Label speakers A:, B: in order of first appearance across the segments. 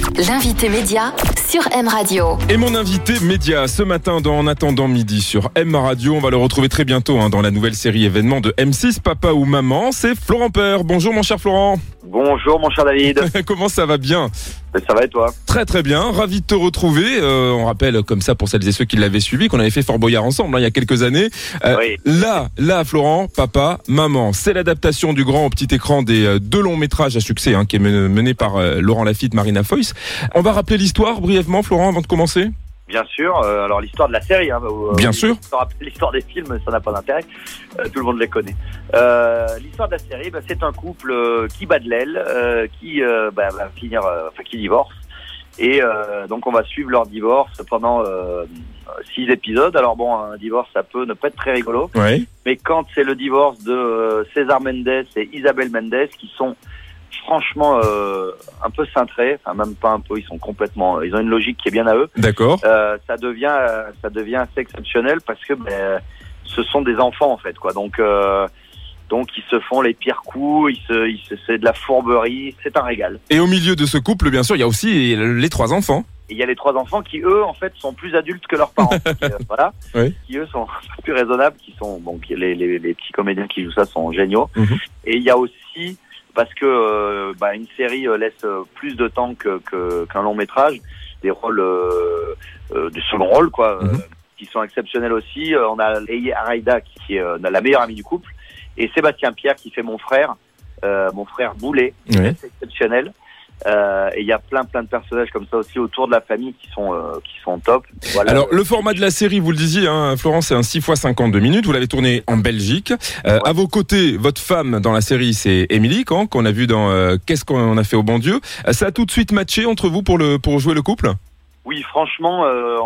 A: L'invité média sur M Radio.
B: Et mon invité média ce matin dans En attendant midi sur M Radio, on va le retrouver très bientôt dans la nouvelle série événement de M6, Papa ou Maman, c'est Florent Peur. Bonjour mon cher Florent.
C: Bonjour mon cher David.
B: Comment ça va bien ?
C: Ça va et toi ?
B: Très très bien, ravi de te retrouver. On rappelle comme ça pour celles et ceux qui l'avaient suivi qu'on avait fait Fort Boyard ensemble il y a quelques années.
C: Oui.
B: Là Florent, Papa, Maman, c'est l'adaptation du grand au petit écran des deux longs métrages à succès qui est mené par Laurent Lafitte, Marina Foïs. On va rappeler l'histoire brièvement Florent avant de commencer.
C: Bien sûr, alors l'histoire de la série,
B: bien sûr.
C: L'histoire des films, ça n'a pas d'intérêt, tout le monde les connaît. L'histoire de la série, c'est un couple qui bat de l'aile, qui va finir, qui divorce, et donc on va suivre leur divorce pendant 6 épisodes. Alors bon, un divorce, ça peut ne pas être très rigolo,
B: ouais. Mais
C: quand c'est le divorce de César Mendes et Isabelle Mendes, qui sont franchement un peu cintrés, enfin même pas un peu, ils ont une logique qui est bien à eux. D'accord. Ça devient assez exceptionnel parce que ce sont des enfants en fait quoi. Donc ils se font les pires coups, c'est de la fourberie, c'est un régal.
B: Et au milieu de ce couple, bien sûr, il y a aussi les 3 enfants.
C: Et il y a les 3 enfants qui eux en fait sont plus adultes que leurs parents, voilà, oui. Qui eux sont plus raisonnables, les petits comédiens qui jouent ça sont géniaux. Mm-hmm. Et il y a aussi parce que une série laisse plus de temps qu'un long métrage, des rôles de second rôle quoi, qui sont exceptionnels aussi. On a Eye Araïda qui est la meilleure amie du couple, et Sébastien Pierre qui fait mon frère Boulet, oui. C'est exceptionnel. Et il y a plein de personnages comme ça aussi autour de la famille qui sont top. Voilà. Alors
B: le format de la série, vous le disiez, Florent, c'est un 6x52 minutes. Vous l'avez tourné en Belgique. Ouais. À vos côtés, votre femme dans la série, c'est Émilie Kahn, qu'on a vu dans Qu'est-ce qu'on a fait au bon Dieu. Ça a tout de suite matché entre vous pour jouer le couple ?
C: Oui, franchement,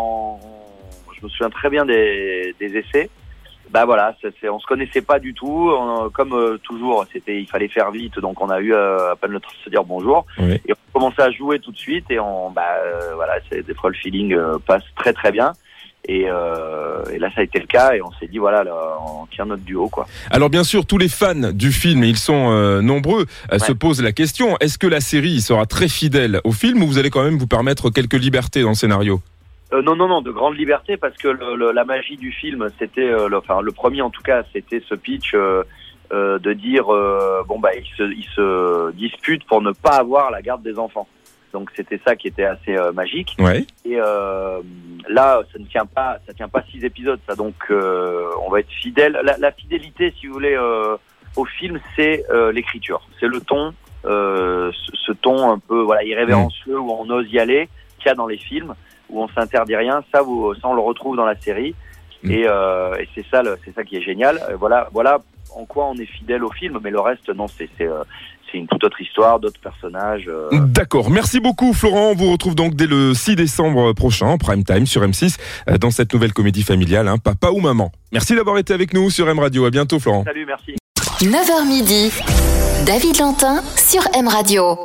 C: je me souviens très bien des essais. On se connaissait pas du tout. Comme toujours, il fallait faire vite, donc on a eu à peine le temps de se dire bonjour. Oui. Et on commençait à jouer tout de suite, et des fois le feeling passe très très bien. Et là, ça a été le cas, et on s'est dit on tient notre duo quoi. Alors bien sûr, tous les fans du film, ils sont nombreux, se posent la question: est-ce que la série sera très fidèle au film, ou vous allez quand même vous permettre quelques libertés dans le scénario ? Non, de grande liberté, parce que la magie du film, c'était, le premier en tout cas, c'était ce pitch de dire, ils se disputent pour ne pas avoir la garde des enfants. Donc c'était ça qui était assez magique. Ouais. Et là, ça tient pas 6 épisodes, ça. Donc on va être fidèle. La fidélité, si vous voulez, au film, c'est l'écriture, c'est le ton, ce ton un peu irrévérencieux où on ose y aller, qu'il y a dans les films, où on s'interdit rien, ça on le retrouve dans la série, et c'est ça qui est génial. Voilà en quoi on est fidèle au film, mais le reste non, c'est une toute autre histoire, d'autres personnages.
B: D'accord, merci beaucoup Florent. On vous retrouve donc dès le 6 décembre prochain en prime time sur M6 dans cette nouvelle comédie familiale, Papa ou Maman. Merci d'avoir été avec nous sur M Radio. À bientôt Florent.
C: Salut, merci.
A: 9h midi, David Lantin sur M Radio.